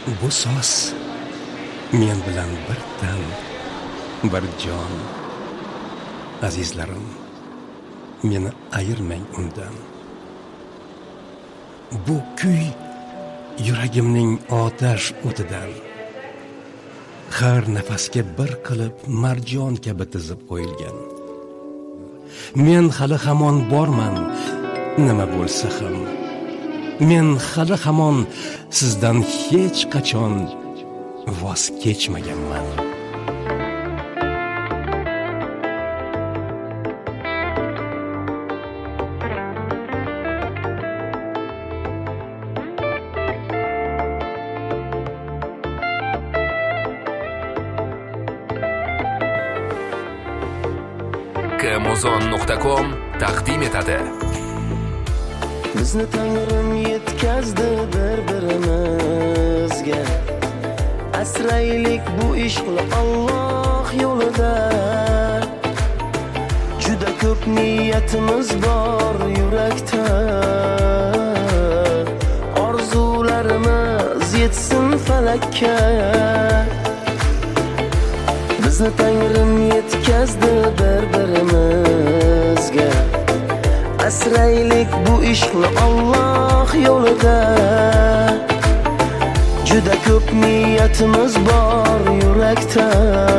Bu so'z men bilan bir tan, bir jon. Azizlarim, meni ayirmang undan. Bu kuy yuragimning otash o'tidan. Har nafasga bir qilib marjon kabi tizib qo'yilgan. Men hali hamon borman, nima bo'lsa ham. Men hali hamon sizdan hech qachon voz kechmaganman. Kmozon.com taqdim etadi. Bizni Tangrim yetkazdi bir-birimizga. Asraylik bu ishqli Alloh yo'lida. Juda ko'p niyatimiz bor yurakda. Orzularimiz yetsin falakka. Bizni Tangrim yetkazdi bir-birimizga. Asraylik bu ishqli Alloh yo'lida. Juda ko'p niyatimiz bor yurakda.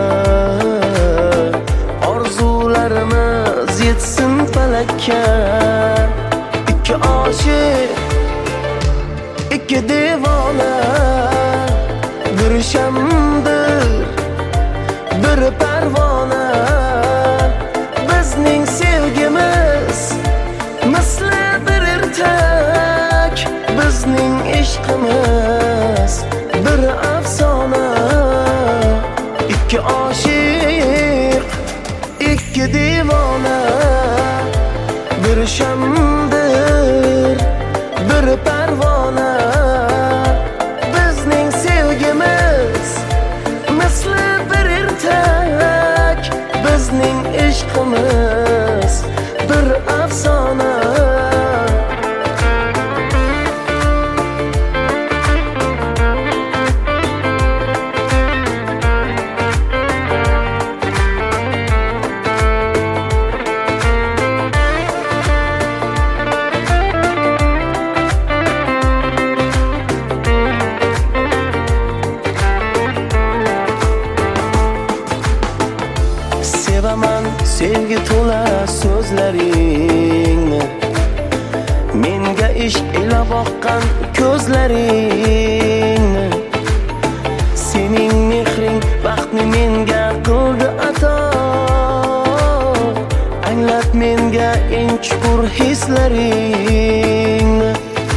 Orzularimiz yetsin falakka. Ikki oshiq, ikki devona, bir shamdir, bir parvona. Bizning sevgimiz misli bir ertak, bizning ishqimiz bir afsona. Ikki oshiq, ikki devona, bir shamdir, bir parvona. Bizning sevgimiz misli bir ertak, bizning ishqimiz bir afsona. Sevaman sevgi to'la so'zlaringni, menga ishq ila boqqan ko'zlaringni. Sening mehring baxtni menga qildi ato. Anglat menga eng chuqur hislaringni.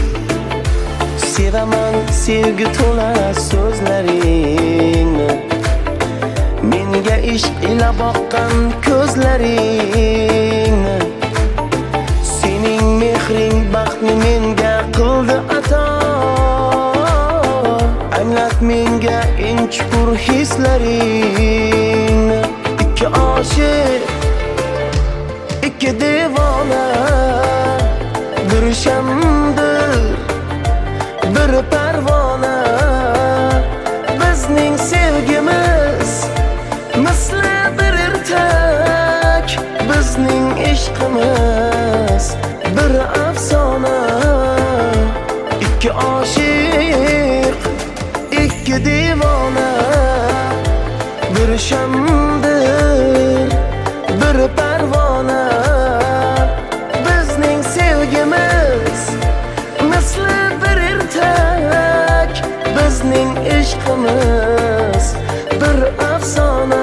Sevaman sevgi to'la so'zlaringni, menga ishq ila boqqan ko'zlaringni. Sening mehring baxtni menga qildi ato. Anglat menga eng chuqur hislaringni. Ikki oshiq, ikki devona, bir shamdir, bir parvona. Bizning sevgimiz misli bir ertak, bizning ishqimiz bir afsona. Ikki oshiq, ikki devona, bir shamdir, bir parvona. Bizning sevgimiz misli bir ertak, bizning ishqimiz bir afsona.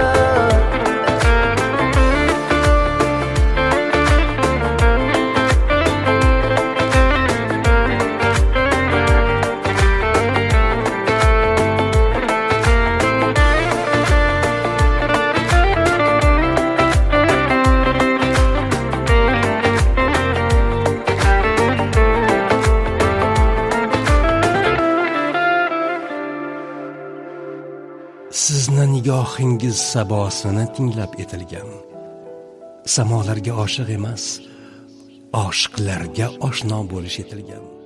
Sizni nigohingiz sabosini tinglab etilgan. Samolarga oshiq emas, oshiqlarga oshno bo'lish etilgan.